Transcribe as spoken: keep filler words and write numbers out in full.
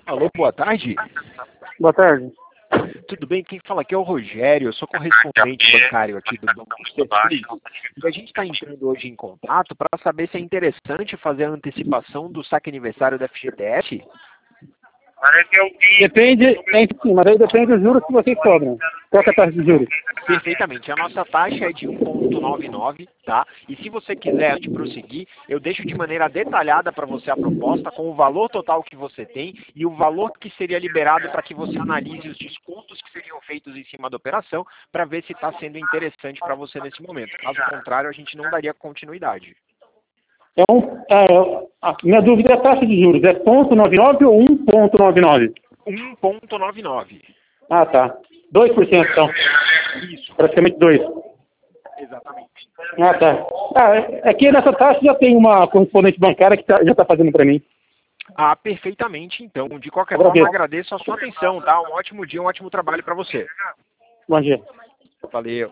Alô, boa tarde. Boa tarde. Tudo bem? Quem fala aqui é o Rogério, eu sou correspondente bancário aqui do Banco C seis. E a gente está entrando hoje em contato para saber se é interessante fazer a antecipação do saque aniversário da F G T S. Depende, tem sim, mas aí depende dos juros que vocês cobram. Qual que é a taxa de juros? Perfeitamente. A nossa taxa é de um vírgula noventa e nove, tá? E se você quiser, antes de prosseguir, eu deixo de maneira detalhada para você a proposta com o valor total que você tem e o valor que seria liberado para que você analise os descontos que seriam feitos em cima da operação para ver se está sendo interessante para você nesse momento. Caso contrário, a gente não daria continuidade. É um, é, a minha dúvida é a taxa de juros. É ponto noventa e nove ou um vírgula noventa e nove? um vírgula noventa e nove. Ah, tá. dois por cento então. Isso. Praticamente dois. Exatamente. Ah, tá. Ah, é, é que nessa taxa já tem uma correspondente bancária que tá, já está fazendo para mim. Ah, perfeitamente, então. De qualquer Agradeço. forma, agradeço a sua atenção, tá? Um ótimo dia, um ótimo trabalho para você. Bom dia. Valeu.